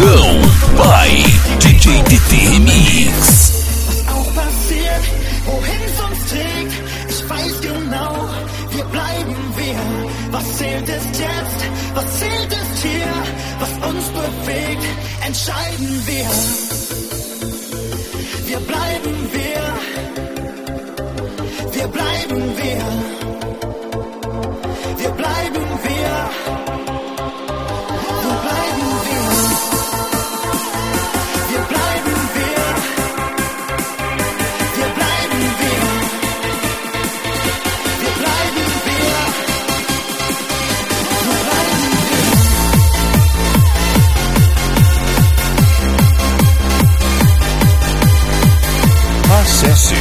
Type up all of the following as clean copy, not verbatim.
Paredão by DJ TT Remix. Was auch passiert, wohin es uns trägt, ich weiß genau, wir bleiben wir. Was zählt ist jetzt, was zählt ist hier, was uns bewegt, entscheiden wir. Wir bleiben wir, wir bleiben wir, wir bleiben wir, wo bleiben wir? Wir bleiben wir, wir bleiben wir, wir bleiben wir, wo bleiben wir? Acesse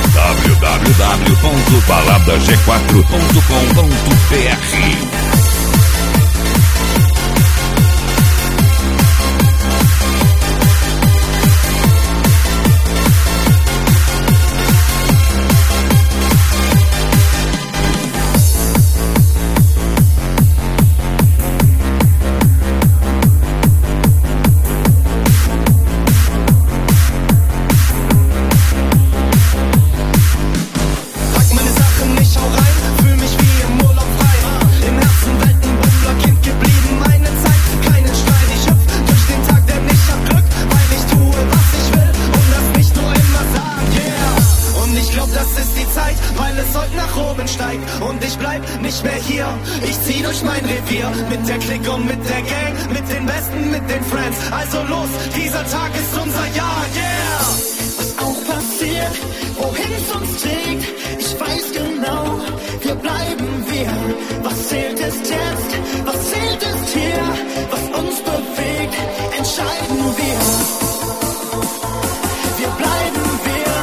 www.baladag4.com.br. Und ich bleib nicht mehr hier, ich zieh durch mein Revier, mit der Clique und mit der Gang, mit den Besten, mit den Friends. Also los, dieser Tag ist unser Jahr, yeah! Was auch passiert, wohin es uns trägt, ich weiß genau, wir bleiben wir. Was zählt ist jetzt, was zählt ist hier, was uns bewegt, entscheiden wir. Wir bleiben wir,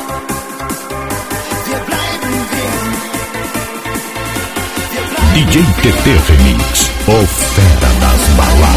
wir bleiben wir. DJ TT Remix, o fera das baladas.